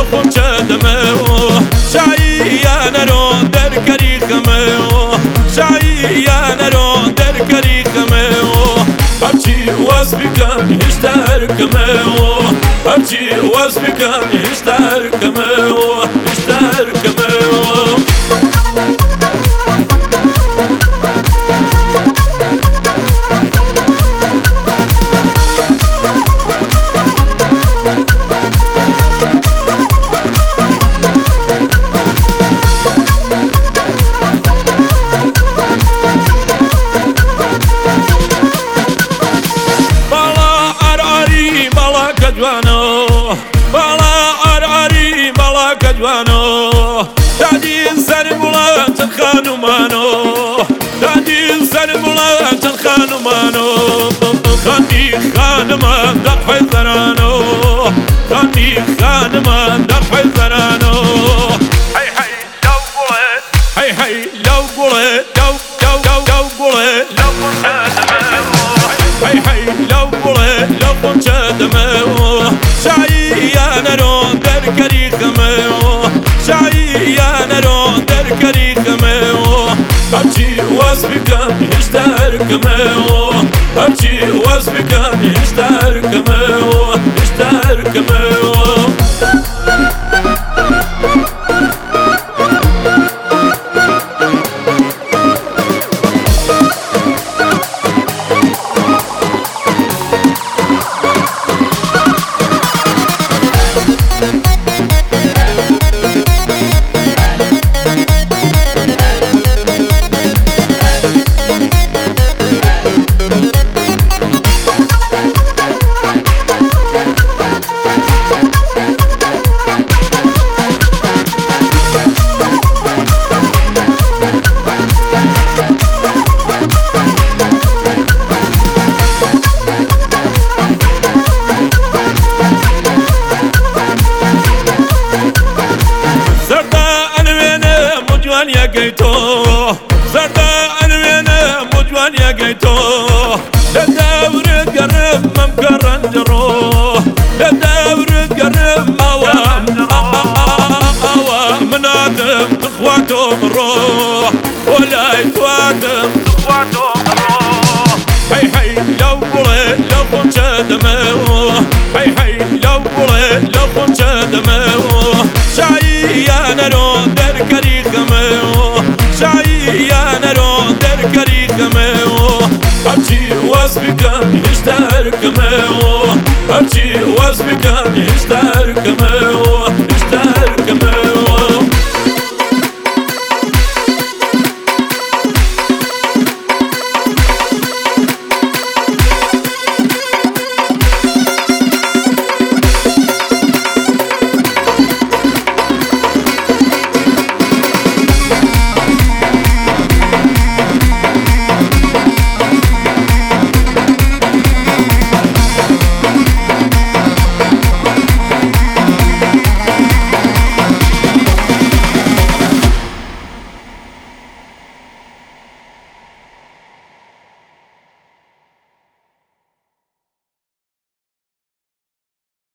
لخم چدمو شعیان رو در کریخمو شعیان رو در کریخمو هرچی واس بکن هشتر کمو هرچی واس بکن هشتر کمو هشتر کمو بالا عرعری بالا کجوانو دادی سر بلند خانمانو دادی سر بلند خانمانو خاندی خانمان در حیزرانو خاندی خانمان در حیزرانو هی هی لو بلد هی هی لو بلد لو بلد لو هی هی لو بلد لو چدمو شعیان رو در کریخمو شعیان رو در کریخمو هرچی واس بکن هشتر کمو هرچی واس بکن هشتر کمو هشتر کمو زردا انوينا مجوان يا قيتو لدور قرب ممكرن جرو لدور قرب اوام منادم اخواتو مروح ولا يتوادم اخواتو مروح هي هي لو بلد لو كنت دمو هي هي لو بلد لو كنت دمو شعيان رو در كريخمو شعيان رو در كريخمو هرچی واس بکن هشتر کمو هرچی واس بکن هشتر کمو